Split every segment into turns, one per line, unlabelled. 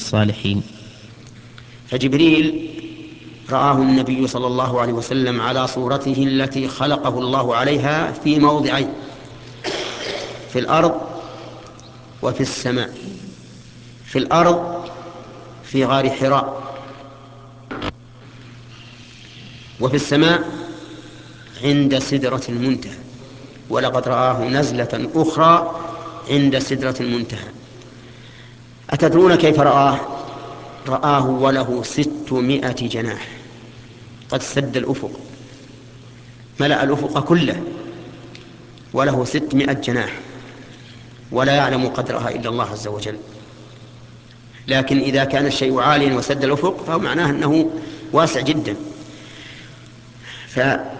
الصالحين.
فجبريل رآه النبي صلى الله عليه وسلم على صورته التي خلقه الله عليها في موضعين: في الأرض وفي السماء. في الأرض في غار حراء، وفي السماء عند سدرة المنتهى. ولقد رآه نزلة أخرى عند سدرة المنتهى. أتدرون كيف رآه؟ رآه وله 600 جناح، قد سد الأفق، ملأ الأفق كله، وله 600 جناح، ولا يعلم قدرها إلا الله عز وجل. لكن إذا كان الشيء عاليا وسد الأفق فهو معناه أنه واسع جدا. فهذا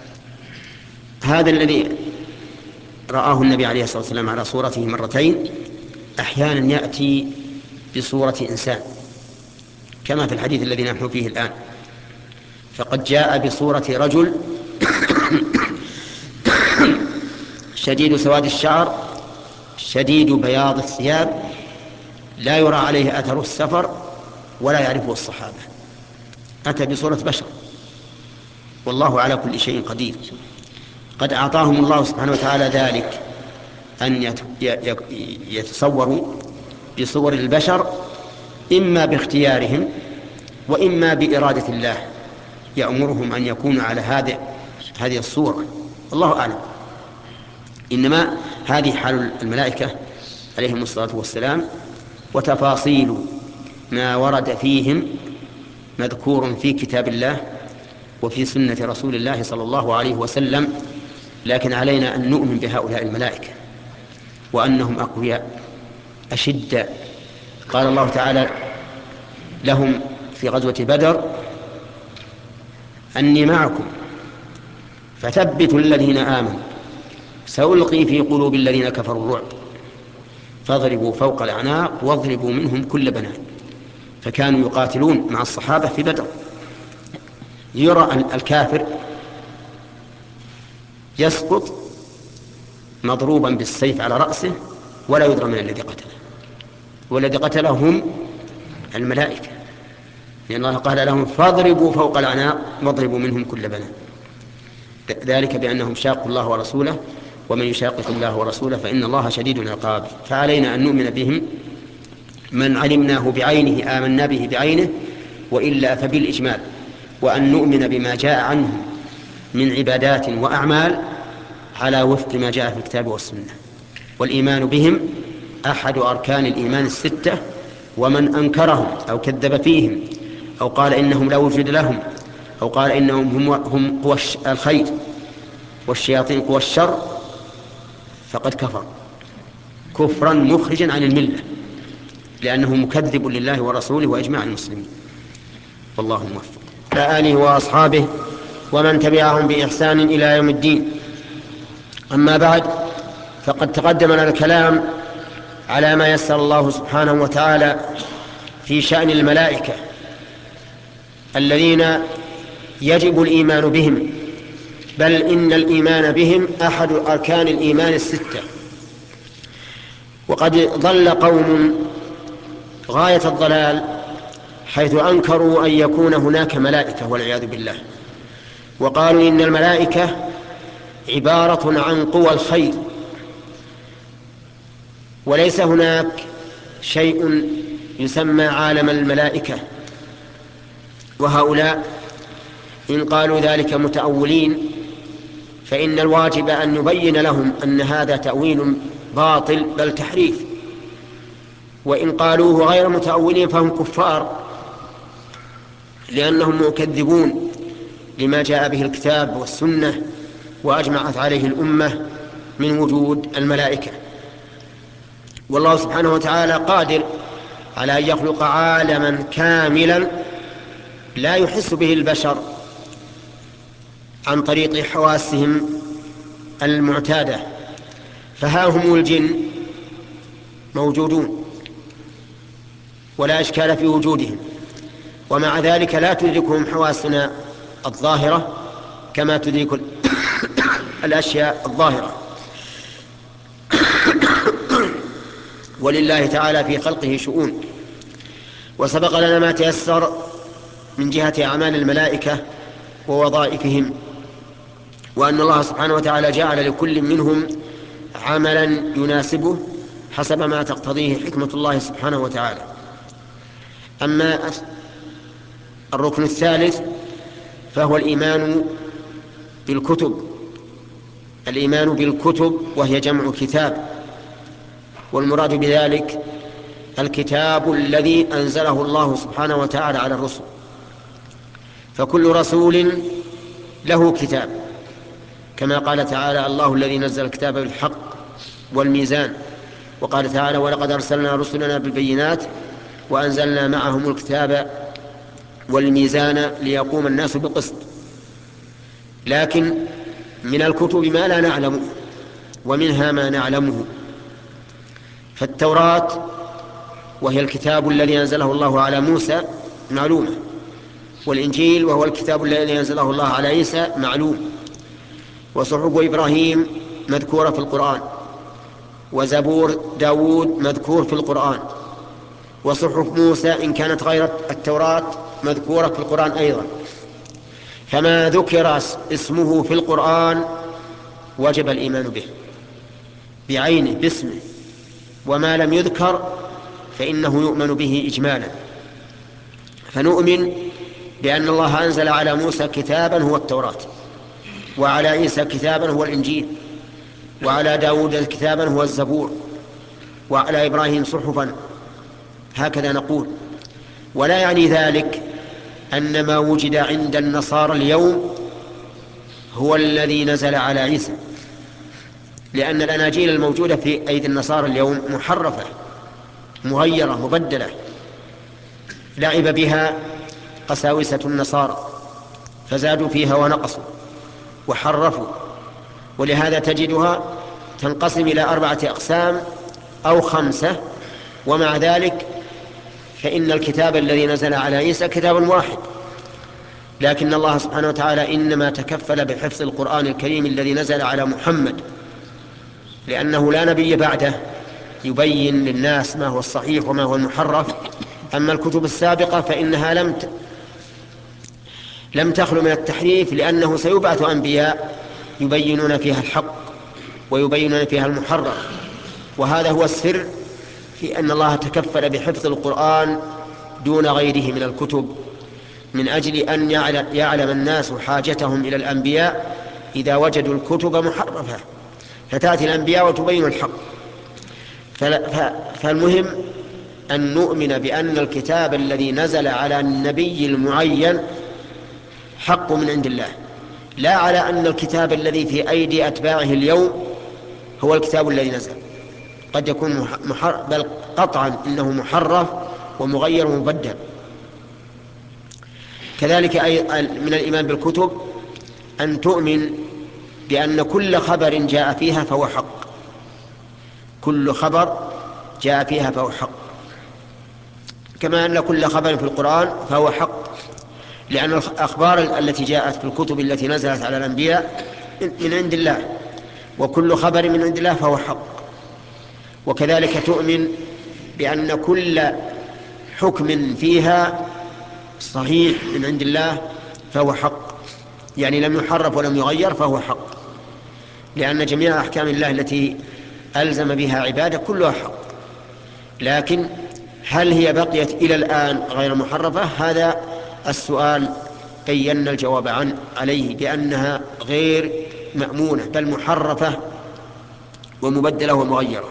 الذي رآه النبي عليه الصلاة والسلام على صورته مرتين، أحيانا يأتي بصورة إنسان كما في الحديث الذي نحن فيه الآن، فقد جاء بصورة رجل شديد سواد الشعر شديد بياض الثياب، لا يرى عليه أثر السفر ولا يعرفه الصحابة. أتى بصورة بشر، والله على كل شيء قدير. قد أعطاهم الله سبحانه وتعالى ذلك، أن يتصوروا بصور البشر إما باختيارهم وإما بإرادة الله يأمرهم أن يكونوا على هذه الصورة، الله أعلم. إنما هذه حال الملائكة عليهم الصلاة والسلام، وتفاصيل ما ورد فيهم مذكور في كتاب الله وفي سنة رسول الله صلى الله عليه وسلم. لكن علينا أن نؤمن بهؤلاء الملائكة وأنهم أقوياء أشداء. قال الله تعالى لهم في غزوة بدر: أني معكم فثبتوا الذين آمنوا سألقي في قلوب الذين كفروا الرعب فاضربوا فوق الأعناق واضربوا منهم كل بنان. فكانوا يقاتلون مع الصحابة في بدر. يرى الكافر يسقط مضروبا بالسيف على رأسه ولا يدرى من الذي قتله، والذي قتله هم الملائكة، لأن الله قال لهم فاضربوا فوق الأعناق واضربوا منهم كل بنان، ذلك بأنهم شاقوا الله ورسوله، ومن يشاقق الله ورسوله فإن الله شديد العقاب. فعلينا أن نؤمن بهم، من علمناه بعينه آمنا به بعينه، وإلا فبالإجمال، وأن نؤمن بما جاء عنهم من عبادات وأعمال على وفق ما جاء في الكتاب والسنة. والإيمان بهم أحد أركان الإيمان الستة، ومن أنكرهم أو كذب فيهم أو قال إنهم لا وجود لهم أو قال إنهم هم قوى الخير والشياطين قوى الشر فقد كفر كفرا مخرجا عن الملة، لأنه مكذب لله ورسوله وإجماع المسلمين. والله موفق. على آله وأصحابه ومن تبعهم بإحسان إلى يوم الدين. أما بعد، فقد تقدم لنا الكلام على ما يسر الله سبحانه وتعالى في شأن الملائكة الذين يجب الإيمان بهم، بل إن الإيمان بهم أحد أركان الإيمان الستة. وقد ضل قوم غاية الضلال حيث أنكروا أن يكون هناك ملائكة والعياذ بالله، وقالوا إن الملائكة عبارة عن قوى الخير، وليس هناك شيء يسمى عالم الملائكة. وهؤلاء إن قالوا ذلك متأولين، فإن الواجب أن نبين لهم أن هذا تأويل باطل بل تحريف. وإن قالوه غير متأولين فهم كفار، لأنهم مكذبون لما جاء به الكتاب والسنة وأجمعت عليه الأمة من وجود الملائكة. والله سبحانه وتعالى قادر على أن يخلق عالما كاملا لا يحس به البشر عن طريق حواسهم المعتادة. فها هم الجن موجودون ولا إشكال في وجودهم، ومع ذلك لا تدركهم حواسنا الظاهرة كما تدرك الأشياء الظاهرة. ولله تعالى في خلقه شؤون، وسبق لنا ما تيسر من جهة أعمال الملائكة ووظائفهم، وأن الله سبحانه وتعالى جعل لكل منهم عملا يناسبه حسب ما تقتضيه حكمة الله سبحانه وتعالى. أما الركن الثالث فهو الإيمان بالكتب، وهي جمع كتاب، والمراد بذلك الكتاب الذي أنزله الله سبحانه وتعالى على الرسل، فكل رسول له كتاب، كما قال تعالى: الله الذي نزل الكتاب بالحق والميزان. وقال تعالى: ولقد أرسلنا رسلنا بالبينات وأنزلنا معهم الكتاب والميزان ليقوم الناس بالقسط. لكن من الكتب ما لا نعلمه ومنها ما نعلمه، فالتوراة وهي الكتاب الذي أنزله الله على موسى معلومة، والإنجيل وهو الكتاب الذي أنزله الله على عيسى معلوم، وصحف إبراهيم مذكورة في القرآن، وزبور داود مذكور في القرآن، وصحف موسى إن كانت غير التوراة مذكورة في القرآن أيضا. فما ذكر اسمه في القرآن وجب الإيمان به بعينه باسمه، وما لم يذكر فإنه يؤمن به إجمالا. فنؤمن بأن الله أنزل على موسى كتابا هو التوراة، وعلى عيسى كتابا هو الإنجيل، وعلى داود كتابا هو الزبور، وعلى إبراهيم صحفا، هكذا نقول. ولا يعني ذلك أن ما وجد عند النصارى اليوم هو الذي نزل على عيسى، لأن الأناجيل الموجودة في أيدي النصارى اليوم محرفة مغيرة مبدلة، لعب بها قساوسة النصارى فزادوا فيها ونقصوا وحرفوا، ولهذا تجدها تنقسم إلى 4 أقسام أو 5، ومع ذلك فإن الكتاب الذي نزل على عيسى كتاب واحد، لكن الله سبحانه وتعالى إنما تكفل بحفظ القرآن الكريم الذي نزل على محمد، لأنه لا نبي بعده يبين للناس ما هو الصحيح وما هو المحرف. أما الكتب السابقة فإنها لم تخلو من التحريف، لأنه سيبعث أنبياء يبينون فيها الحق ويبينون فيها المحرف، وهذا هو السر في أن الله تكفل بحفظ القرآن دون غيره من الكتب، من أجل أن يعلم الناس حاجتهم إلى الأنبياء إذا وجدوا الكتب محرفة، فتأتي الأنبياء وتبين الحق. فالمهم أن نؤمن بأن الكتاب الذي نزل على النبي المعين حق من عند الله، لا على أن الكتاب الذي في أيدي أتباعه اليوم هو الكتاب الذي نزل، قد يكون بل قطعا إنه محرف ومغير ومبدل. كذلك من الإيمان بالكتب أن تؤمن بأن كل خبر جاء فيها فهو حق، كل خبر جاء فيها فهو حق، كما أن كل خبر في القرآن فهو حق، لأن الأخبار التي جاءت في الكتب التي نزلت على الأنبياء من عند الله، وكل خبر من عند الله فهو حق. وكذلك تؤمن بأن كل حكم فيها صحيح من عند الله فهو حق، يعني لم يحرف ولم يغير فهو حق، لأن جميع أحكام الله التي ألزم بها عباده كلها حق. لكن هل هي بقيت إلى الآن غير محرفة؟ هذا السؤال بينا الجواب عليه بأنها غير مأمونة، بل محرفة ومبدلة ومغيرة.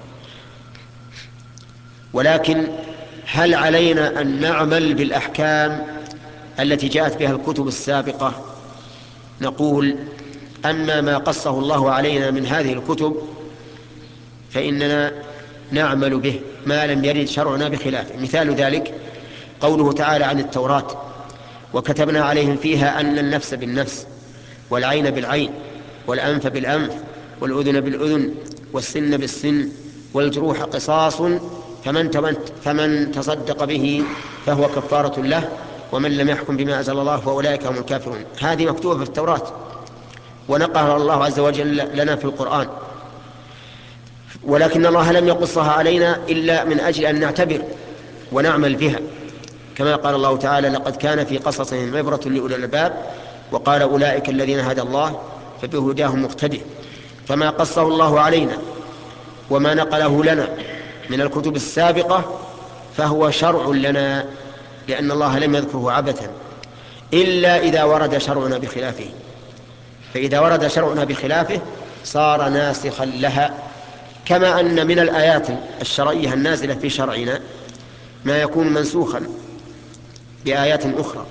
ولكن هل علينا أن نعمل بالأحكام التي جاءت بها الكتب السابقة؟ نقول: أما ما قصه الله علينا من هذه الكتب فإننا نعمل به ما لم يرد شرعنا بخلافه. مثال ذلك قوله تعالى عن التوراة: وكتبنا عليهم فيها أن النفس بالنفس والعين بالعين والأنف بالأنف والأذن بالأذن والسن بالسن والجروح قصاص فمن تصدق به فهو كفارة له ومن لم يحكم بما أنزل الله فأولئك هم الكافرون. هذه مكتوبة في التوراة ونقلها الله عز وجل لنا في القرآن، ولكن الله لم يقصها علينا إلا من أجل أن نعتبر ونعمل بها، كما قال الله تعالى: لقد كان في قصصهم عبرة لأولي الألباب، وقال: أولئك الذين هدى الله فبهداهم مقتدي. فما قصه الله علينا وما نقله لنا من الكتب السابقة فهو شرع لنا، لأن الله لم يذكره عبثا، إلا إذا ورد شرعنا بخلافه. فإذا ورد شرعنا بخلافه صار ناسخا لها، كما أن من الآيات الشرعية النازلة في شرعنا ما يكون منسوخا بآيات أخرى.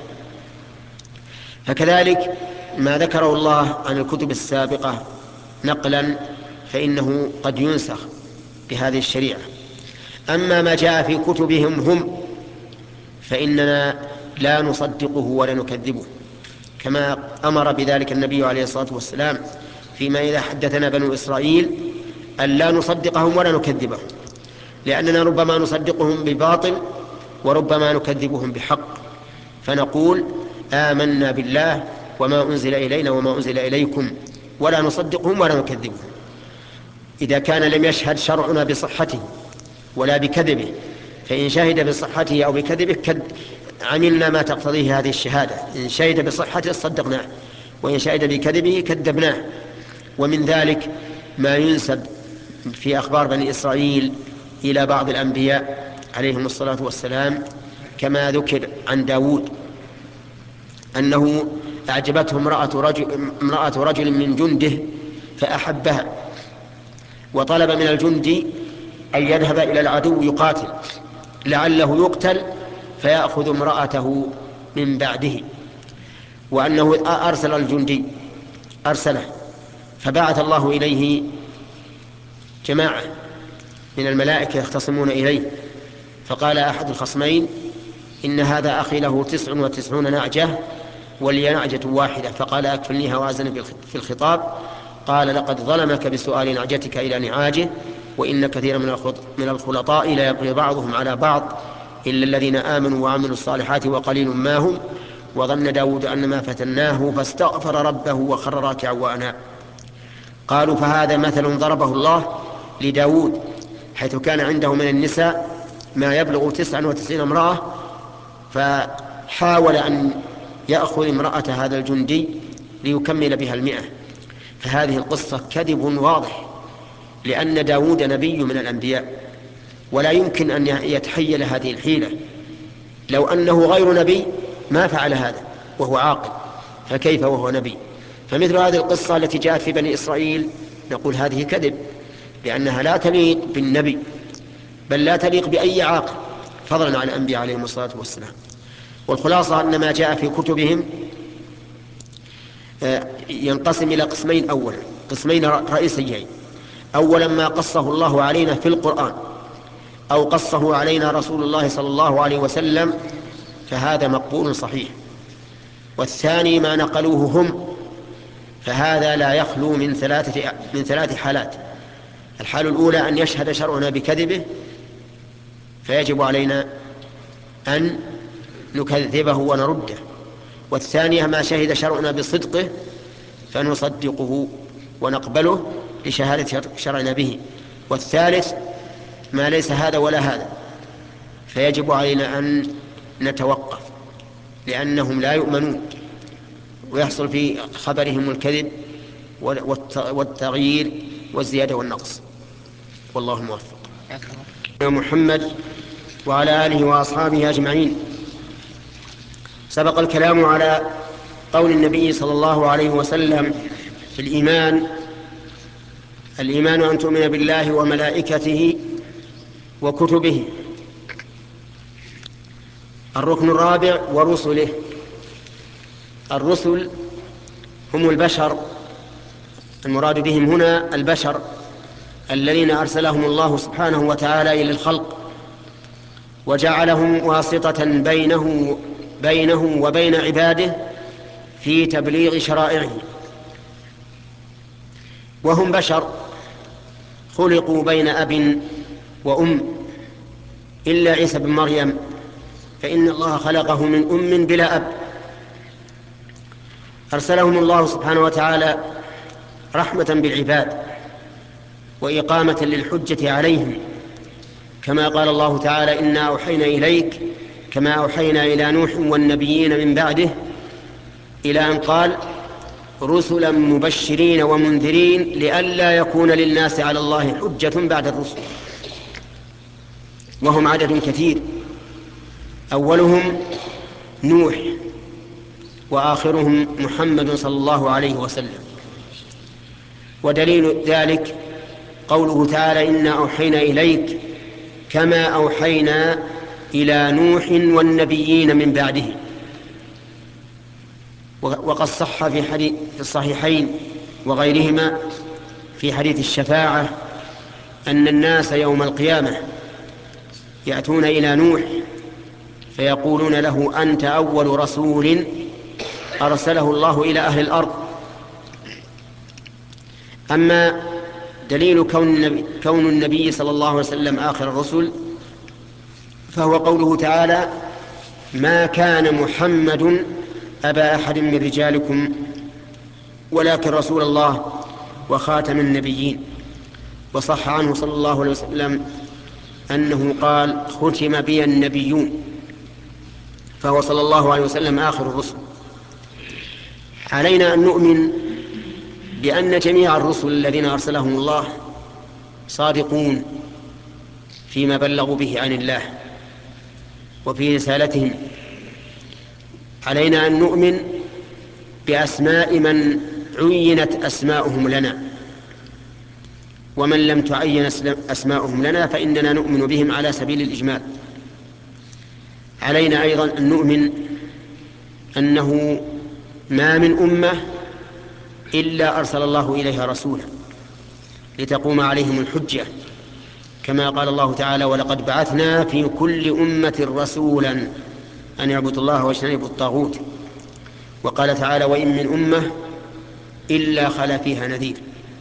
فكذلك ما ذكره الله عن الكتب السابقة نقلا فإنه قد ينسخ بهذه الشريعة. أما ما جاء في كتبهم هم فإننا لا نصدقه ولا نكذبه، كما أمر بذلك النبي عليه الصلاة والسلام فيما إذا حدثنا بنو إسرائيل أن لا نصدقهم ولا نكذبهم، لأننا ربما نصدقهم بباطل وربما نكذبهم بحق، فنقول: آمنا بالله وما أنزل إلينا وما أنزل إليكم، ولا نصدقهم ولا نكذبهم. إذا كان لم يشهد شرعنا بصحته ولا بكذبه، فإن شهد بصحته أو بكذبه عملنا ما تقتضيه هذه الشهادة. إن شهد بصحته صدقناه، وإن شهد بكذبه كذبناه. ومن ذلك ما ينسب في أخبار بني إسرائيل إلى بعض الأنبياء عليهم الصلاة والسلام، كما ذكر عن داود أنه أعجبته امرأة رجل من جنده فأحبها، وطلب من الجندي أن يذهب إلى العدو يقاتل لعله يقتل فيأخذ امرأته من بعده، وأنه أرسل الجندي أرسله، فبعث الله إليه جماعة من الملائكة يختصمون إليه، فقال أحد الخصمين: إن هذا أخي له 99 نعجة ولي نعجة واحدة، فقال: أكفلنيها وأزن في الخطاب. قال: لقد ظلمك بسؤال نعجتك إلى نعاجه، وإن كثيرا من الخلطاء لا يبغي بعضهم على بعض إلا الذين آمنوا وعملوا الصالحات وقليل ما هم. وظن داود أن ما فتناه فاستغفر ربه وخر راكعا وأناب. قالوا: فهذا مثل ضربه الله لداود، حيث كان عنده من النساء ما يبلغ 99 امرأة، فحاول أن يأخذ امرأة هذا الجندي ليكمل بها 100. فهذه القصة كذب واضح، لأن داود نبي من الأنبياء، ولا يمكن أن يتحيل هذه الحيلة. لو أنه غير نبي ما فعل هذا وهو عاقل، فكيف وهو نبي؟ فمثل هذه القصة التي جاءت في بني إسرائيل نقول هذه كذب، لأنها لا تليق بالنبي، بل لا تليق بأي عاقل، فضلا عن الأنبياء عليهم الصلاة والسلام. والخلاصة أن ما جاء في كتبهم ينقسم إلى قسمين. أولا قسمين رئيسيين: أولا ما قصه الله علينا في القرآن أو قصه علينا رسول الله صلى الله عليه وسلم، فهذا مقبول صحيح. والثاني ما نقلوه هم، فهذا لا يخلو من ثلاث حالات: الحال الأولى أن يشهد شرعنا بكذبه فيجب علينا أن نكذبه ونرده، والثانية ما شهد شرعنا بصدقه فنصدقه ونقبله لشهادة شرعنا به، والثالث ما ليس هذا ولا هذا فيجب علينا أن نتوقف، لأنهم لا يؤمنون ويحصل في خبرهم الكذب والتغيير والزيادة والنقص. والله موفق. محمد وعلى آله وأصحابه أجمعين. سبق الكلام على قول النبي صلى الله عليه وسلم في الإيمان أن تؤمن بالله وملائكته وكتبه. الركن الرابع: ورسله. الرسل هم البشر، المراد بهم هنا البشر الذين أرسلهم الله سبحانه وتعالى إلى الخلق، وجعلهم واسطة بينه وبين عباده في تبليغ شرائعه. وهم بشر خلقوا بين أب وأم، إلا عيسى بن مريم فإن الله خلقه من أم بلا أب. أرسلهم الله سبحانه وتعالى رحمة بالعباد وإقامة للحجة عليهم، كما قال الله تعالى: إنا أوحينا إليك كما أوحينا إلى نوح والنبيين من بعده، إلى أن قال: رسلا مبشرين ومنذرين لئلا يكون للناس على الله حجة بعد الرسل. وهم عدد كثير، أولهم نوح وآخرهم محمد صلى الله عليه وسلم. ودليل ذلك قوله تعالى: إنا أوحينا إليك كما أوحينا إلى نوح والنبيين من بعده. وقد صح في الصحيحين وغيرهما في حديث الشفاعة أن الناس يوم القيامة يأتون إلى نوح فيقولون له: أنت أول رسول أرسله الله إلى أهل الأرض. أما دليل كون النبي صلى الله عليه وسلم آخر الرسل فهو قوله تعالى: ما كان محمد أبا أحد من رجالكم ولكن رسول الله وخاتم النبيين. وصح عنه صلى الله عليه وسلم أنه قال: ختم بي النبيون. فهو صلى الله عليه وسلم آخر الرسل. علينا أن نؤمن بأن جميع الرسل الذين أرسلهم الله صادقون فيما بلغوا به عن الله وفي رسالتهم. علينا أن نؤمن بأسماء من عينت أسماؤهم لنا، ومن لم تعين أسماؤهم لنا فإننا نؤمن بهم على سبيل الإجمال. علينا أيضا أن نؤمن أنه ما من أمة إلا أرسل الله إليها رسولا لتقوم عليهم الحجة، كما قال الله تعالى: ولقد بعثنا في كل أمة رسولا أن يعبدوا الله واجتنبوا الطاغوت. وقال تعالى: وإن من أمة إلا خلا فيها نذير.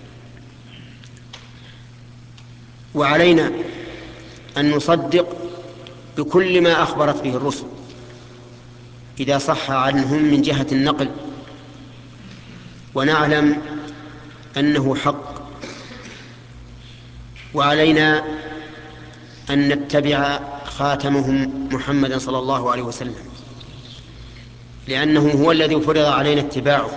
وعلينا أن نصدق بكل ما أخبرت به الرسل إذا صح عنهم من جهة النقل، ونعلم أنه حق. وعلينا أن نتبع خاتمهم محمدا صلى الله عليه وسلم، لأنه هو الذي فرض علينا اتباعه.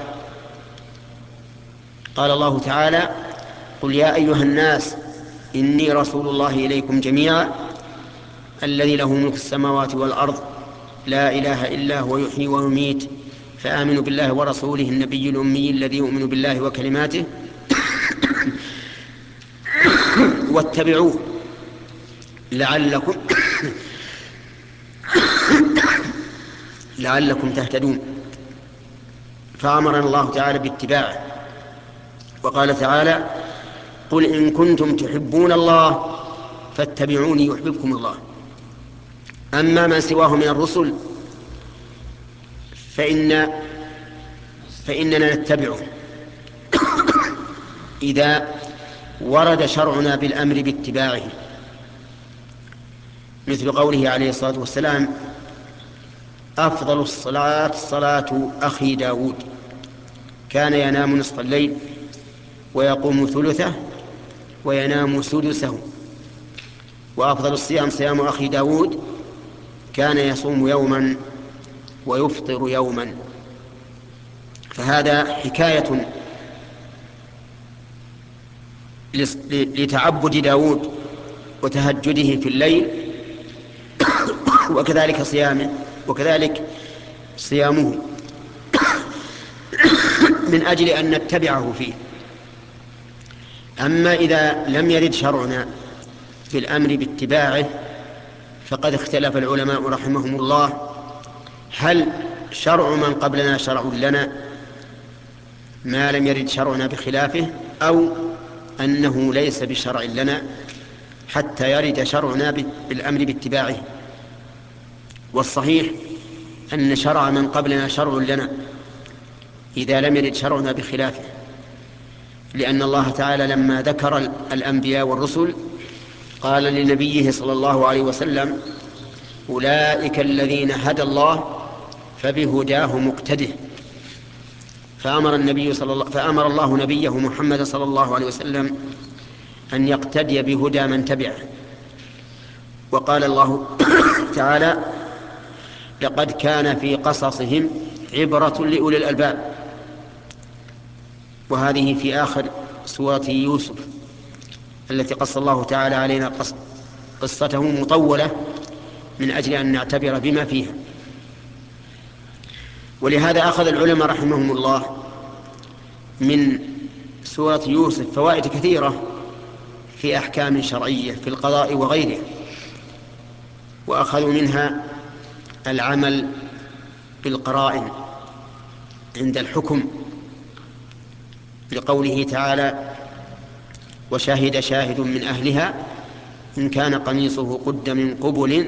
قال الله تعالى: قل يا أيها الناس إني رسول الله إليكم جميعا الذي له ملك السماوات والأرض لا إله إلا هو يحيي ويميت فآمنوا بالله ورسوله النبي الأمي الذي يؤمن بالله وكلماته واتبعوه لعلكم تهتدون. فأمرنا الله تعالى باتباعه، وقال تعالى: قل إن كنتم تحبون الله فاتبعوني يحببكم الله. أما من سواه من الرسل فإننا نتبعه إذا ورد شرعنا بالأمر باتباعه، مثل قوله عليه الصلاة والسلام: أفضل الصلاة صلاة أخي داود كان ينام نصف الليل ويقوم ثلثه وينام سدسه، وأفضل الصيام صيام أخي داود كان يصوم يوما ويفطر يوما. فهذا حكاية لتعبد داود وتهجده في الليل وكذلك صيامه من أجل أن نتبعه فيه. أما إذا لم يرد شرعنا في الأمر باتباعه فقد اختلف العلماء رحمهم الله: هل شرع من قبلنا شرع لنا ما لم يرد شرعنا بخلافه، أو أنه ليس بشرع لنا حتى يرد شرعنا بالأمر باتباعه؟ والصحيح أن شرع من قبلنا شرع لنا إذا لم يرد شرعنا بخلافه، لأن الله تعالى لما ذكر الأنبياء والرسل قال لنبيه صلى الله عليه وسلم: أولئك الذين هدى الله فبهداه مقتده. فأمر الله نبيه محمد صلى الله عليه وسلم أن يقتدي بهدى من تبعه. وقال الله تعالى: لقد كان في قصصهم عبرة لأولي الألباب. وهذه في آخر سورة يوسف التي قص الله تعالى علينا قصته مطولة من أجل أن نعتبر بما فيها. ولهذا أخذ العلماء رحمهم الله من سورة يوسف فوائد كثيرة في أحكام شرعية في القضاء وغيره، وأخذوا منها العمل بالقرائن عند الحكم، لقوله تعالى: وشهد شاهد من أهلها إن كان قميصه قد من قبل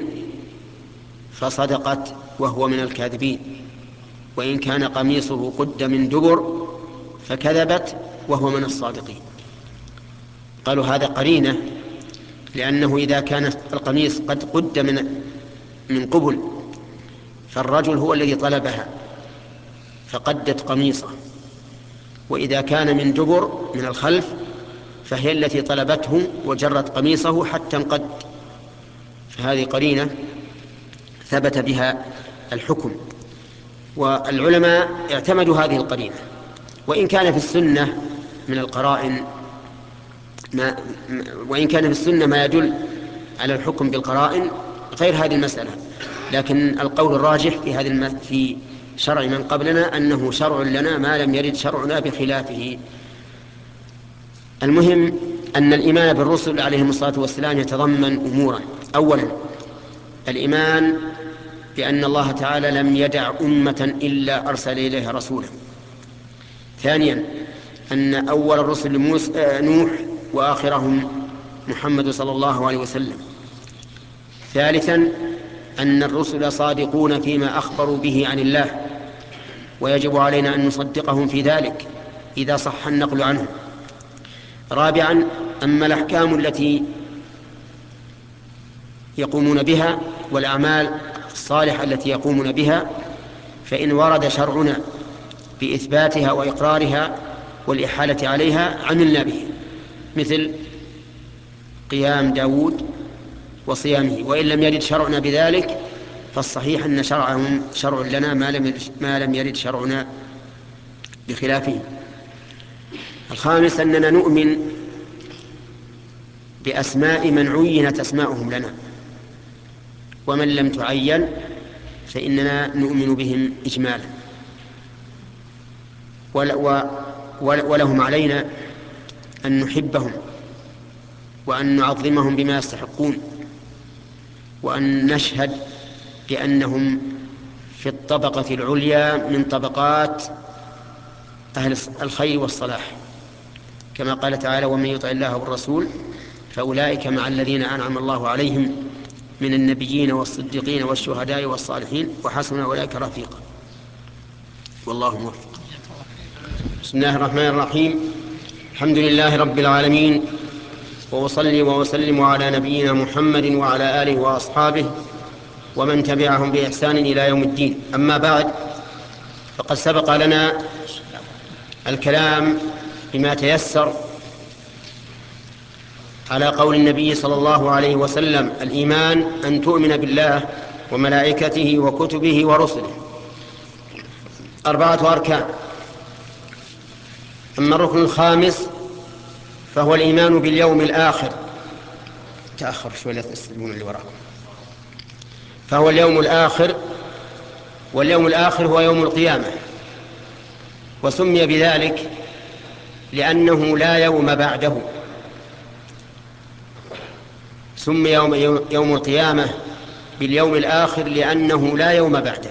فصدقت وهو من الكاذبين وإن كان قميصه قد من دبر فكذبت وهو من الصادقين. قالوا هذا قرينة، لأنه إذا كان القميص قد قد من قبل فالرجل هو الذي طلبها فقدت قميصه، وإذا كان من دبر من الخلف فهي التي طلبته وجرت قميصه حتى انقد. فهذه قرينة ثبت بها الحكم، والعلماء اعتمدوا هذه القرينة. وإن كان في السنة من القرائن وإن كان في السنة ما يدل على الحكم بالقرائن غير هذه المسألة، لكن القول الراجح في شرع من قبلنا أنه شرع لنا ما لم يرد شرعنا بخلافه. المهم أن الإيمان بالرسل عليهم الصلاة والسلام يتضمن أمورا: أولا الإيمان بأن الله تعالى لم يدع أمة إلا أرسل إليها رسولا. ثانيا أن أول الرسل نوح وآخرهم محمد صلى الله عليه وسلم. ثالثا أن الرسل صادقون فيما أخبروا به عن الله، ويجب علينا أن نصدقهم في ذلك إذا صح النقل عنهم. رابعا أما الأحكام التي يقومون بها والأعمال الصالحة التي يقومون بها فإن ورد شرعنا بإثباتها وإقرارها والإحالة عليها عملنا به، مثل قيام داود وصيامه. وإن لم يرد شرعنا بذلك فالصحيح أن شرعهم شرع لنا ما لم يرد شرعنا بخلافه. الخامس أننا نؤمن بأسماء من عينت أسماؤهم لنا، ومن لم تعين فإننا نؤمن بهم إجمالا، ولهم علينا أن نحبهم وأن نعظمهم بما يستحقون، وأن نشهد بأنهم في الطبقة العليا من طبقات أهل الخير والصلاح، كما قال تعالى: ومن يطع الله والرسول فأولئك مع الذين أنعم الله عليهم من النبيين والصديقين والشهداء والصالحين وحسن أولئك رفيقا. والله موفق. بسم الله الرحمن الرحيم. الحمد لله رب العالمين، وأصلي وأسلم على نبينا محمد وعلى آله وأصحابه ومن تبعهم بإحسان إلى يوم الدين. أما بعد، فقد سبق لنا الكلام بما تيسر على قول النبي صلى الله عليه وسلم: الإيمان أن تؤمن بالله وملائكته وكتبه ورسله، 4 أركان. أما الركن الخامس فهو الإيمان باليوم الآخر. تأخر شوي لا تستلمون اللي وراكم. فهو اليوم الآخر، واليوم الآخر هو يوم القيامة، وسمي بذلك لأنه لا يوم بعده. سمي يوم القيامة باليوم الآخر لأنه لا يوم بعده.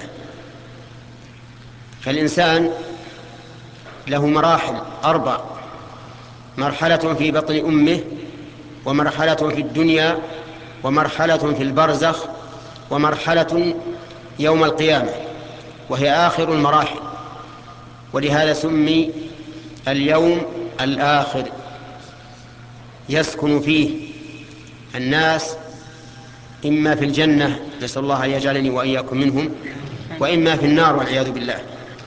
فالإنسان له مراحل 4: مرحلة في بطن أمه، ومرحلة في الدنيا، ومرحلة في البرزخ، ومرحلة يوم القيامة، وهي آخر المراحل. ولهذا سمي اليوم الآخر، يسكن فيه الناس إما في الجنة، نسأل الله أن يجعلني وإياكم منهم، وإما في النار والعياذ بالله.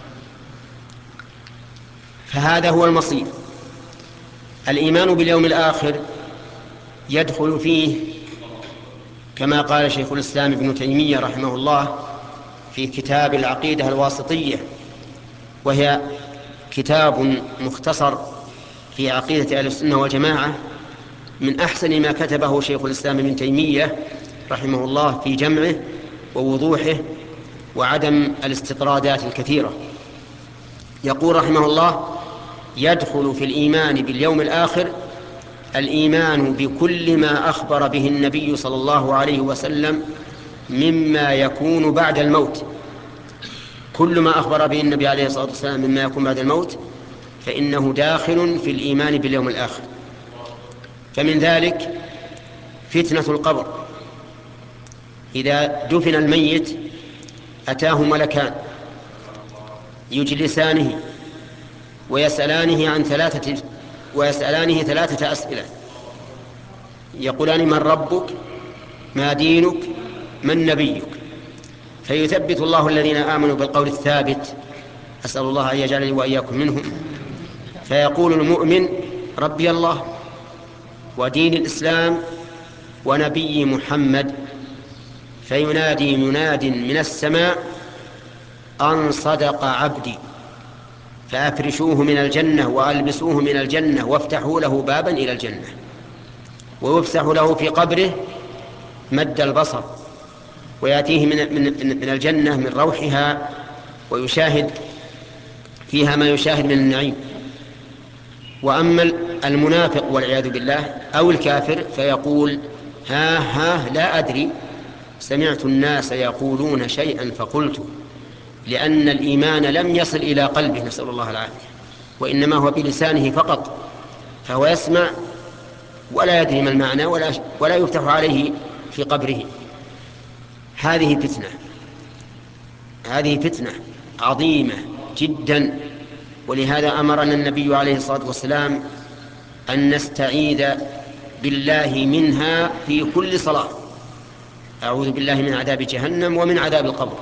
فهذا هو المصير. الإيمان باليوم الآخر يدخل فيه كما قال شيخ الإسلام ابن تيمية رحمه الله في كتاب العقيدة الواسطية، وهي كتاب مختصر في عقيدة أهل السنة والجماعة، من أحسن ما كتبه شيخ الإسلام ابن تيمية رحمه الله في جمعه ووضوحه وعدم الاستطرادات الكثيرة. يقول رحمه الله: يدخل في الإيمان باليوم الآخر الإيمان بكل ما أخبر به النبي صلى الله عليه وسلم مما يكون بعد الموت. كل ما أخبر به النبي عليه الصلاة والسلام مما يكون بعد الموت فإنه داخل في الإيمان باليوم الآخر. فمن ذلك فتنة القبر. إذا دفن الميت أتاه ملكان يجلسانه ويسألانه ثلاثة أسئلة، يقولان: من ربك؟ ما دينك؟ من نبيك؟ فيثبت الله الذين آمنوا بالقول الثابت، أسأل الله أن يجعلني وإياكم منهم. فيقول المؤمن: ربي الله ودين الإسلام ونبي محمد. فينادي مناد من السماء: أن صدق عبدي، فأفرشوه من الجنة وألبسوه من الجنة وافتحوا له بابا إلى الجنة. ويفسح له في قبره مد البصر، ويأتيه من الجنة من روحها، ويشاهد فيها ما يشاهد من النعيم. وأما المنافق والعياذ بالله أو الكافر فيقول: ها لا أدري، سمعت الناس يقولون شيئا فقلت، لأن الإيمان لم يصل إلى قلبه، نسأل الله العافية، وإنما هو بلسانه فقط، فهو يسمع ولا يدري ما المعنى ولا يفتح عليه في قبره. هذه فتنة عظيمة جدا. ولهذا أمرنا النبي عليه الصلاة والسلام أن نستعيذ بالله منها في كل صلاة: أعوذ بالله من عذاب جهنم ومن عذاب القبر.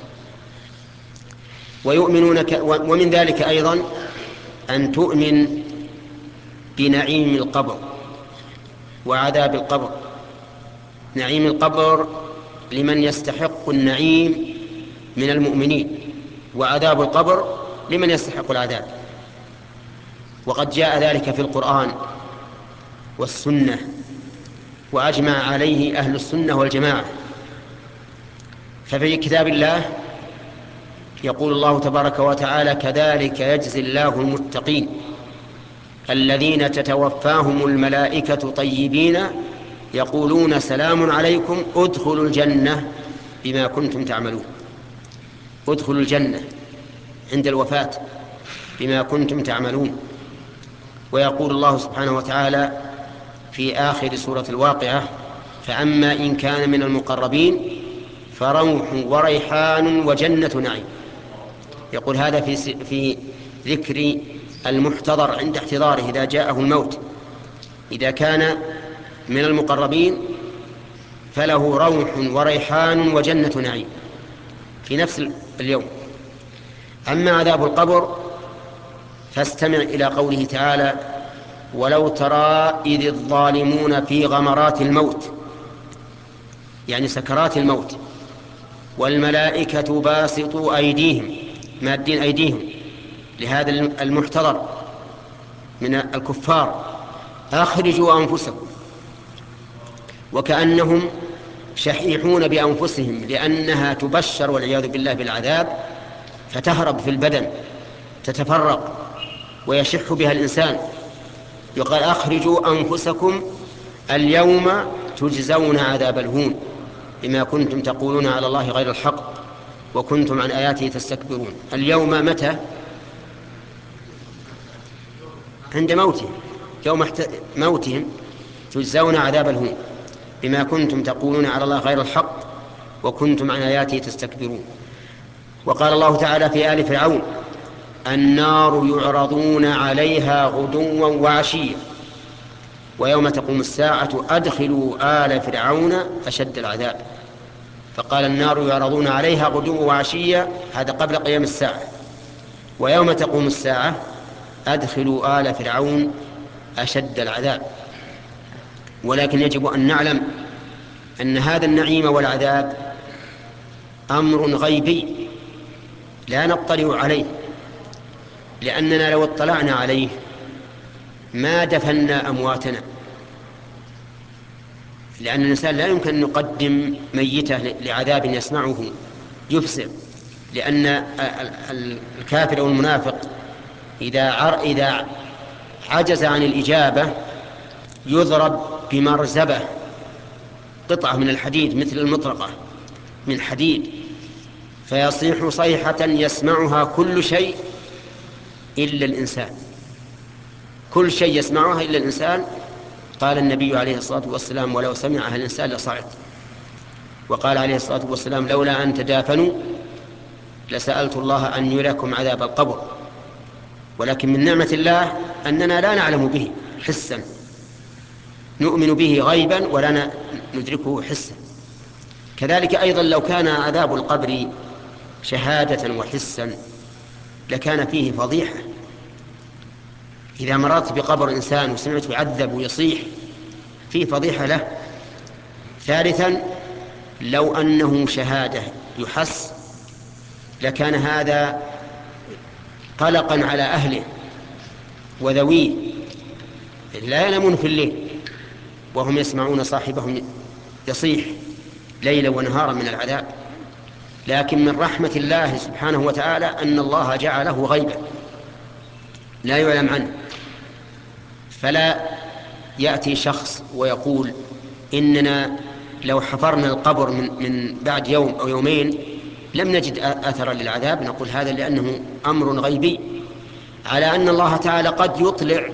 ومن ذلك أيضا أن تؤمن بنعيم القبر وعذاب القبر. نعيم القبر لمن يستحق النعيم من المؤمنين، وعذاب القبر لمن يستحق العذاب. وقد جاء ذلك في القرآن والسنة، وأجمع عليه أهل السنة والجماعة. ففي كتاب الله يقول الله تبارك وتعالى: كذلك يجزي الله المتقين الذين تتوفاهم الملائكة طيبين يقولون سلام عليكم ادخلوا الجنة بما كنتم تعملون. ادخلوا الجنة عند الوفاة بما كنتم تعملون. ويقول الله سبحانه وتعالى في آخر سورة الواقعة: فأما إن كان من المقربين فروح وريحان وجنة نعيم. يقول هذا في ذكر المحتضر عند احتضاره إذا جاءه الموت. إذا كان من المقربين فله روح وريحان وجنة نعيم في نفس اليوم. أما عذاب القبر فاستمع إلى قوله تعالى: ولو ترى إذ الظالمون في غمرات الموت، يعني سكرات الموت، والملائكة باسطوا أيديهم، مادين أيديهم لهذا المحتضر من الكفار: أخرجوا أنفسكم. وكأنهم شحيحون بأنفسهم لأنها تبشر والعياذ بالله بالعذاب، فتهرب في البدن تتفرق ويشح بها الإنسان. يقال: أخرجوا أنفسكم اليوم تجزون عذاب الهون بما كنتم تقولون على الله غير الحق وكنتم عن آياته تستكبرون. اليوم متى؟ عند موتهم، يوم موتهم تجزون عذاب الهون بما كنتم تقولون على الله غير الحق وكنتم عن آياته تستكبرون. وقال الله تعالى في آل فرعون: النار يعرضون عليها غدوا وعشيا ويوم تقوم الساعة أدخلوا آل فرعون أشد العذاب. فقال: النار يعرضون عليها غدوا وعشيا، هذا قبل قيام الساعة. ويوم تقوم الساعة أدخلوا آل فرعون أشد العذاب. ولكن يجب أن نعلم أن هذا النعيم والعذاب أمر غيبي لا نطلع عليه، لأننا لو اطلعنا عليه ما دفنا أمواتنا، لأن الإنسان لا يمكن أن يقدم ميته لعذاب يسمعه يفسر، لأن الكافر أو المنافق إذا عجز عن الإجابة يضرب بمرزبة، قطعة من الحديد مثل المطرقة من حديد، فيصيح صيحة يسمعها كل شيء إلا الإنسان، كل شيء يسمعها إلا الإنسان. قال النبي عليه الصلاة والسلام: ولو سمعها الإنسان لصعق. وقال عليه الصلاة والسلام: لولا أن تدافنوا لسألت الله أن يريكم عذاب القبر. ولكن من نعمة الله أننا لا نعلم به حسا، نؤمن به غيبا ولا ندركه حسا. كذلك أيضا لو كان عذاب القبر شهادة وحسا لكان فيه فضيحة. إذا مررت بقبر إنسان وسمعت يعذب ويصيح فيه فضيحة له. ثالثا لو أنه شهادة يحس لكان هذا قلقا على أهله وذويه، لا ينامون في الليل وهم يسمعون صاحبهم يصيح ليلا ونهارا من العذاب. لكن من رحمة الله سبحانه وتعالى أن الله جعله غيبا لا يعلم عنه، فلا يأتي شخص ويقول إننا لو حفرنا القبر من بعد يوم أو يومين لم نجد أثرا للعذاب. نقول هذا لأنه أمر غيبي، على أن الله تعالى قد يطلع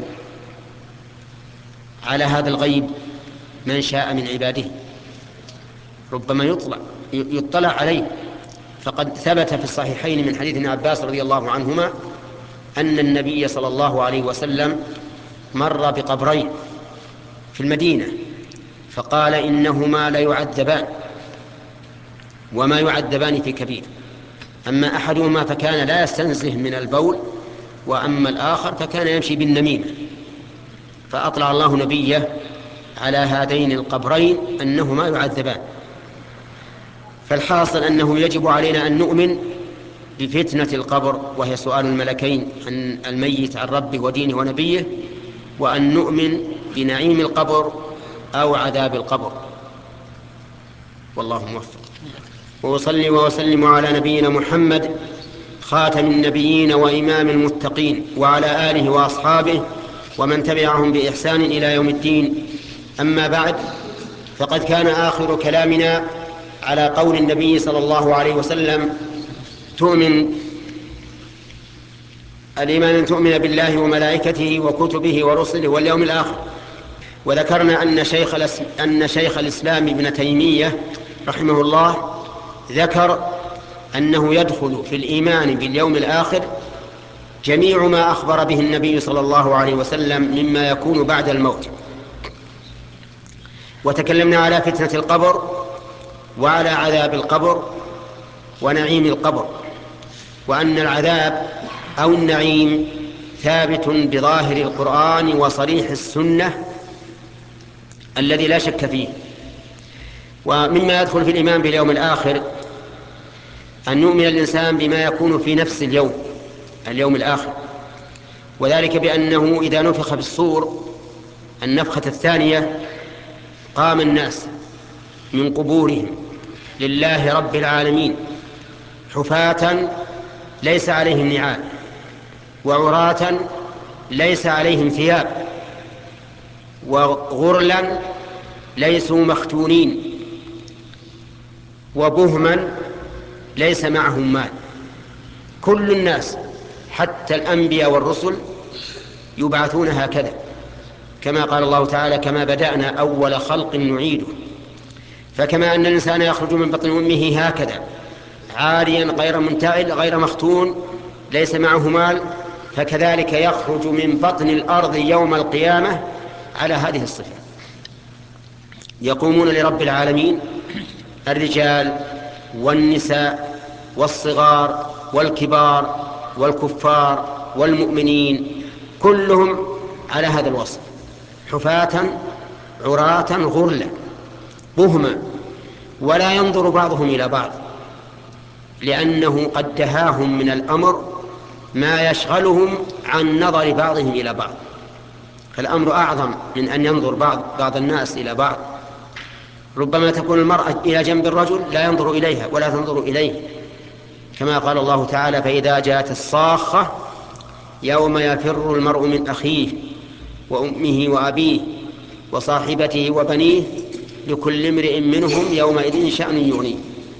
على هذا الغيب من شاء من عباده، ربما يطلع عليه. فقد ثبت في الصحيحين من حديث ابن عباس رضي الله عنهما أن النبي صلى الله عليه وسلم مر بقبرين في المدينة فقال: إنهما ليعذبان وما يعذبان في كبير، أما أحدهما فكان لا يستنزه من البول، وأما الآخر فكان يمشي بالنميمة. فأطلع الله نبيه على هذين القبرين أنهما يعذبان. فالحاصل أنه يجب علينا أن نؤمن بفتنة القبر، وهي سؤال الملكين عن الميت عن ربه ودينه ونبيه، وأن نؤمن بنعيم القبر أو عذاب القبر. والله موفق. وأصلي وأسلم على نبينا محمد خاتم النبيين وإمام المتقين، وعلى آله وأصحابه ومن تبعهم بإحسان إلى يوم الدين. أما بعد، فقد كان آخر كلامنا على قول النبي صلى الله عليه وسلم: الإيمان أن تؤمن بالله وملائكته وكتبه ورسله واليوم الآخر. وذكرنا أن شيخ الإسلام ابن تيمية رحمه الله ذكر أنه يدخل في الإيمان باليوم الآخر جميع ما أخبر به النبي صلى الله عليه وسلم مما يكون بعد الموت. وتكلمنا على فتنة القبر وعلى عذاب القبر ونعيم القبر، وأن العذاب أو النعيم ثابت بظاهر القرآن وصريح السنة الذي لا شك فيه. ومما يدخل في الإيمان باليوم الآخر أن يؤمن الإنسان بما يكون في نفس اليوم الآخر، وذلك بأنه إذا نفخ في الصور النفخة الثانية قام الناس من قبورهم لله رب العالمين حفاة ليس عليهم نعال، وعراة ليس عليهم ثياب، وغرلا ليسوا مختونين، وبهما ليس معهم مال. كل الناس حتى الأنبياء والرسل يبعثون هكذا، كما قال الله تعالى: كما بدأنا أول خلق نعيده. فكما أن الإنسان يخرج من بطن أمه هكذا عاريا غير منتعل غير مختون ليس معه مال، فكذلك يخرج من بطن الأرض يوم القيامة على هذه الصفة. يقومون لرب العالمين الرجال والنساء والصغار والكبار والكفار والمؤمنين كلهم على هذا الوصف: حفاة عراة غرلا بهما ولا ينظر بعضهم إلى بعض، لأنه قد دهاهم من الأمر ما يشغلهم عن نظر بعضهم إلى بعض. فالأمر أعظم من أن ينظر بعض الناس إلى بعض. ربما تكون المرأة إلى جنب الرجل لا ينظر إليها ولا تنظر إليه، كما قال الله تعالى: فإذا جاءت الصاخة يوم يفر المرء من أخيه وأمه وأبيه وصاحبته وبنيه لكل امرئ منهم يومئذ شأن يغنيه.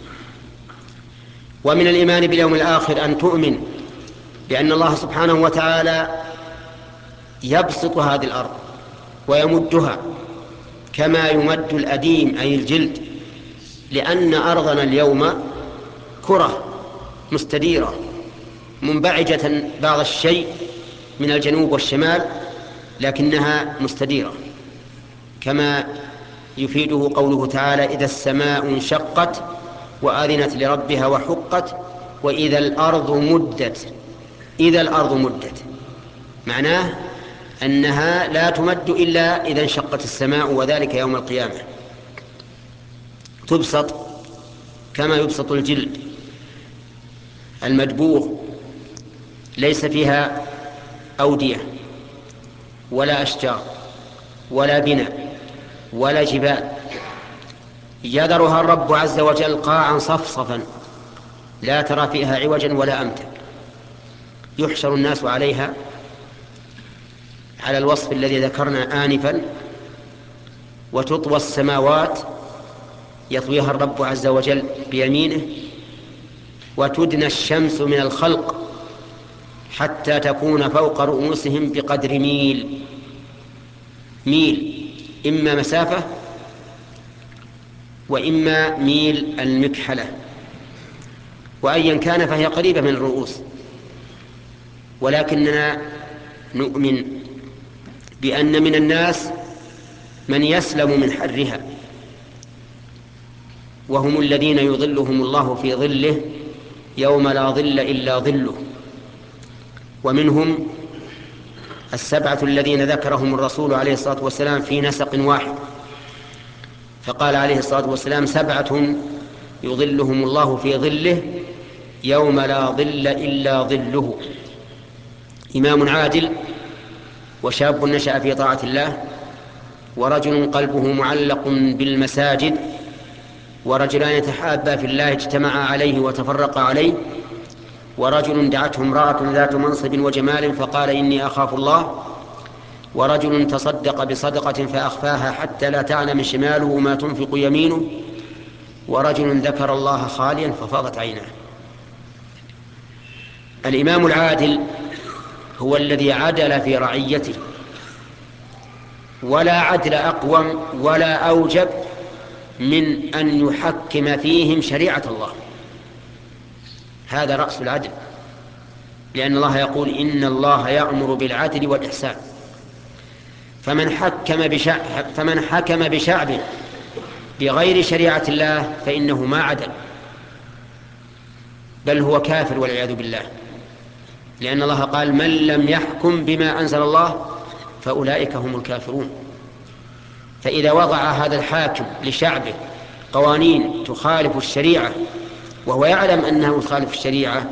ومن الإيمان باليوم الآخر أن تؤمن بأن الله سبحانه وتعالى يبسط هذه الأرض ويمدها كما يمد الأديم أي الجلد، لأن أرضنا اليوم كرة مستديرة منبعجة بعض الشيء من الجنوب والشمال، لكنها مستديرة، كما يفيده قوله تعالى: إذا السماء انشقت وآذنت لربها وحقت وإذا الأرض مدت. إذا الأرض مدت معناه أنها لا تمد إلا إذا انشقت السماء، وذلك يوم القيامة. تبسط كما يبسط الجلد المدبوغ، ليس فيها أودية ولا أشجار ولا بناء ولا جبال، يذرها الرب عز وجل قاعا صفصفا لا ترى فيها عوجا ولا أمتا. يحشر الناس عليها على الوصف الذي ذكرنا آنفا، وتطوى السماوات يطويها الرب عز وجل بيمينه، وتدنى الشمس من الخلق حتى تكون فوق رؤوسهم بقدر ميل، إما مسافة وإما ميل المكحلة، وأيا كان فهي قريبة من الرؤوس. ولكننا نؤمن بأن من الناس من يسلم من حرها، وهم الذين يظلهم الله في ظله يوم لا ظل إلا ظله. ومنهم 7 الذين ذكرهم الرسول عليه الصلاة والسلام في نسق واحد، فقال عليه الصلاة والسلام: 7 يظلهم الله في ظله يوم لا ظل إلا ظله: إمام عادل، وشاب نشأ في طاعة الله، ورجل قلبه معلق بالمساجد، ورجلان يتحابا في الله اجتمعا عليه وتفرقا عليه، ورجل دعته امرأة ذات منصب وجمال فقال: إني أخاف الله، ورجل تصدق بصدقة فأخفاها حتى لا تعلم شماله ما تنفق يمينه، ورجل ذكر الله خاليا ففاضت عيناه. الإمام العادل هو الذي عدل في رعيته، ولا عدل أقوم ولا أوجب من أن يحكم فيهم شريعة الله. هذا رأس العدل، لأن الله يقول: إن الله يأمر بالعدل والإحسان. فمن حكم بشعب بغير شريعة الله فإنه ما عدل، بل هو كافر والعياذ بالله، لأن الله قال: من لم يحكم بما أنزل الله فأولئك هم الكافرون. فإذا وضع هذا الحاكم لشعبه قوانين تخالف الشريعة وهو يعلم أنه تخالف الشريعة،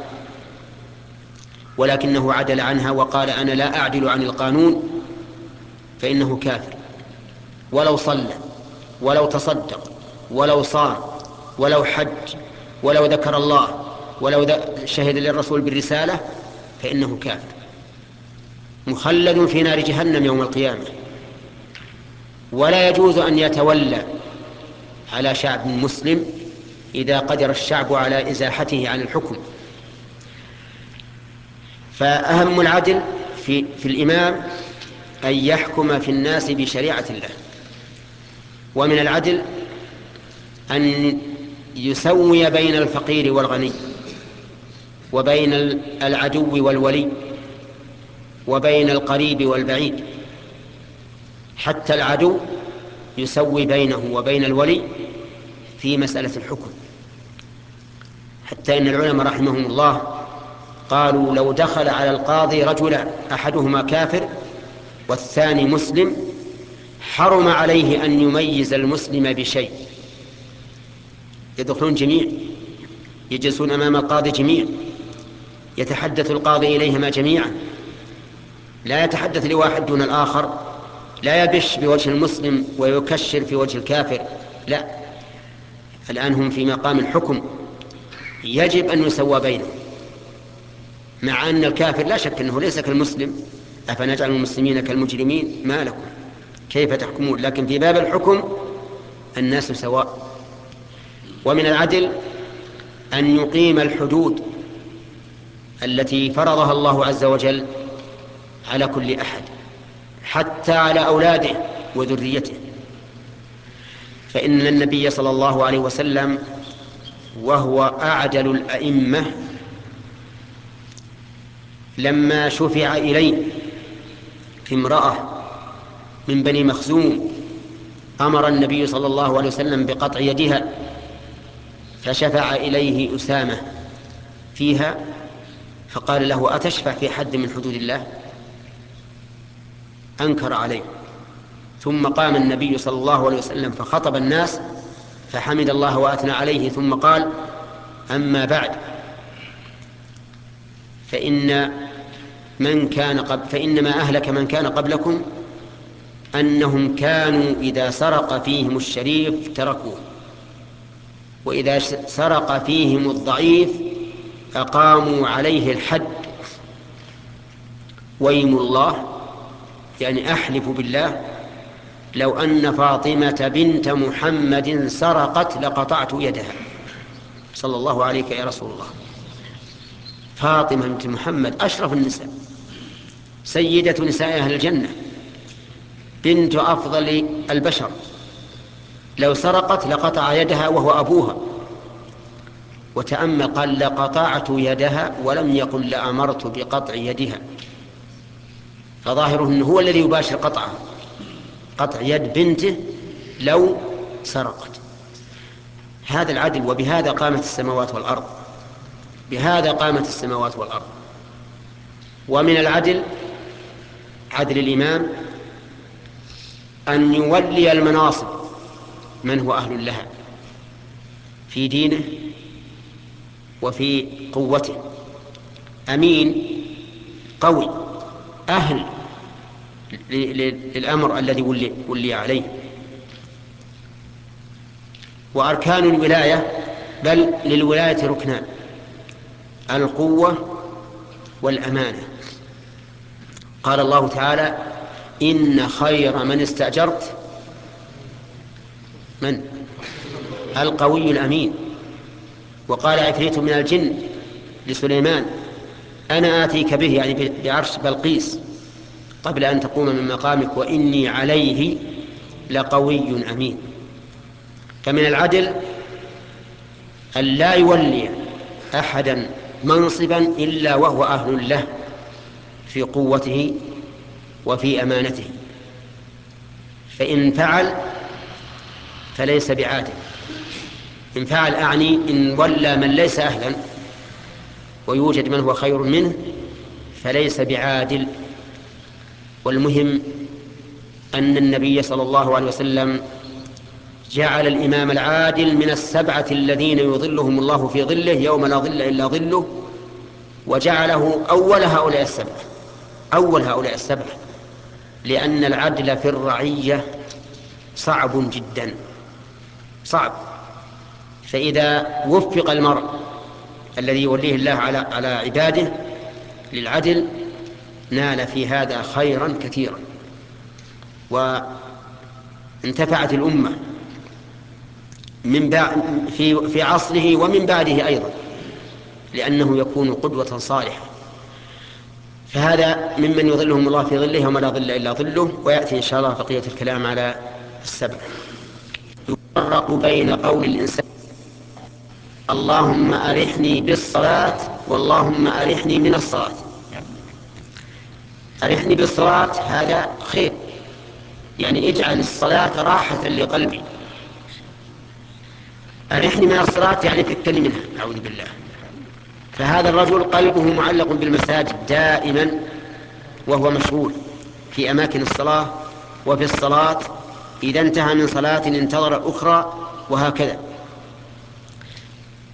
ولكنه عدل عنها وقال: أنا لا أعدل عن القانون، فإنه كافر، ولو صلى ولو تصدق ولو صام ولو حج ولو ذكر الله ولو شهد للرسول بالرسالة، فإنه كافر مخلد في نار جهنم يوم القيامة. ولا يجوز أن يتولى على شعب مسلم إذا قدر الشعب على إزاحته عن الحكم. فأهم العدل في الإمام أن يحكم في الناس بشريعة الله. ومن العدل أن يسوي بين الفقير والغني، وبين العدو والولي، وبين القريب والبعيد. حتى العدو يسوي بينه وبين الولي في مسألة الحكم، حتى إن العلماء رحمهم الله قالوا: لو دخل على القاضي رجلان أحدهما كافر والثاني مسلم حرم عليه أن يميز المسلم بشيء، يدخلون جميع، يجلسون أمام القاضي جميع، يتحدث القاضي إليهما جميعا، لا يتحدث لواحد دون الآخر، لا يبش بوجه المسلم ويكشر في وجه الكافر، لا، الآن هم في مقام الحكم، يجب أن يسوى بينهم، مع أن الكافر لا شك أنه ليس كالمسلم. أفنجعل المسلمين كالمجرمين ما لكم كيف تحكمون؟ لكن في باب الحكم الناس سواء. ومن العدل أن يقيم الحدود التي فرضها الله عز وجل على كل أحد، حتى على أولاده وذريته. فإن النبي صلى الله عليه وسلم وهو أعدل الأئمة لما شفع إليه في امرأة من بني مخزوم أمر النبي صلى الله عليه وسلم بقطع يدها، فشفع إليه أسامة فيها فقال له: أتشفع في حد من حدود الله؟ أنكر عليه. ثم قام النبي صلى الله عليه وسلم فخطب الناس فحمد الله وأثنى عليه، ثم قال: أما بعد، فإنما أهلك من كان قبلكم أنهم كانوا إذا سرق فيهم الشريف تركوه، وإذا سرق فيهم الضعيف أقاموا عليه الحد. ويم الله، يعني أحلف بالله، لو أن فاطمة بنت محمد سرقت لقطعت يدها. صلى الله عليك يا رسول الله. فاطمة بنت محمد أشرف النساء، سيدة نساء أهل الجنة، بنت أفضل البشر، لو سرقت لقطع يدها وهو أبوها. وتأمل، قال: لقطعت يدها، ولم يقل لأمرت بقطع يدها. فظاهره أنه هو الذي يباشر قطع يد بنته لو سرقت. هذا العدل، وبهذا قامت السماوات والأرض، بهذا قامت السماوات والأرض. ومن العدل، عدل الإمام، أن يولي المناصب من هو أهل لها في دينه وفي قوته، أمين قوي أهل للأمر الذي ولي عليه. وأركان الولاية، بل للولاية ركنان: القوة والأمانة. قال الله تعالى: إن خير من استأجرت من؟ القوي الأمين. وقال عفريت من الجن لسليمان: أنا آتيك به، يعني بعرش بلقيس، قبل أن تقوم من مقامك، وإني عليه لقوي أمين. فمن العدل أن لا يولي أحدا منصبا إلا وهو أهل له في قوته وفي أمانته، فإن فعل فليس بعادل. إن فعل أعني إن ولى من ليس أهلا ويوجد من هو خير منه فليس بعادل. والمهم أن النبي صلى الله عليه وسلم جعل الإمام العادل من السبعة الذين يظلهم الله في ظله يوم لا ظل إلا ظله، وجعله أول هؤلاء السبعة، لأن العدل في الرعية صعب جدا، صعب. فإذا وفق المرء الذي يوليه الله على عباده للعدل نال في هذا خيرا كثيرا، وانتفعت الأمة في عصره ومن بعده أيضا، لأنه يكون قدوة صالحة. فهذا ممن يظلهم الله في ظله وما لا ظل إلا ظله. ويأتي إن شاء الله بقية الكلام على السبع. يفرق بين قول الإنسان: اللهم أرحني بالصلاة، واللهم أرحني من الصلاة. أرحني بالصلاة هذا خير، يعني اجعل الصلاة راحة لقلبي. أرحني من الصلاة يعني فكني منها، أعوذ بالله. فهذا الرجل قلبه معلق بالمساجد دائما، وهو مشغول في أماكن الصلاة وفي الصلاة، إذا انتهى من صلاة انتظر أخرى، وهكذا.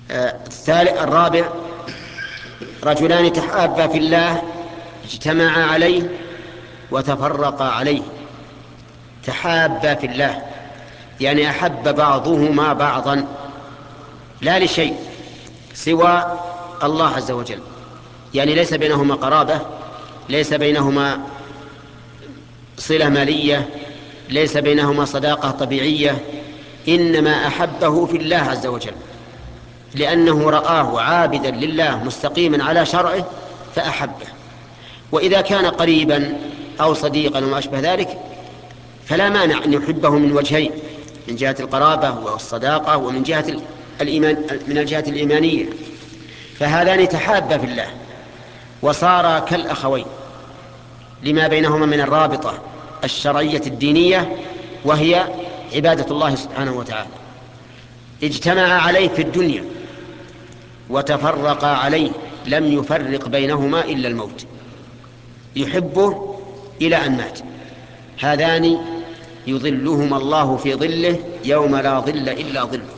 الرابع: رجلان تحابا في الله اجتمعا عليه وتفرقا عليه. تحابا في الله يعني أحب بعضهما بعضا لا لشيء سوى الله عز وجل، يعني ليس بينهما قرابة، ليس بينهما صلة مالية، ليس بينهما صداقة طبيعية، إنما أحبه في الله عز وجل لأنه رآه عابدا لله مستقيما على شرعه فأحبه. وإذا كان قريبا أو صديقا وما أشبه ذلك فلا مانع أن يحبه من وجهين: من جهة القرابة والصداقة ومن جهة الإيمان، من الجهة الإيمانية. فهذان تحابا في الله وصارا كالأخوين لما بينهما من الرابطة الشرعية الدينية وهي عبادة الله سبحانه وتعالى. اجتمعا عليه في الدنيا وتفرقا عليه، لم يفرق بينهما إلا الموت، يحبه إلى أن مات. هذان يظلهما الله في ظله يوم لا ظل إلا ظله.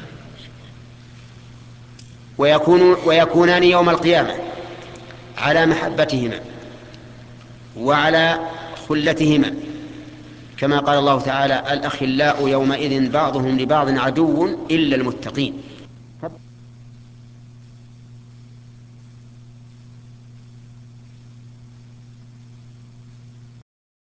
ويكونان يوم القيامة على محبتهما وعلى خلتهما، كما قال الله تعالى: الأخلاء يومئذ بعضهم لبعض عدو إلا المتقين.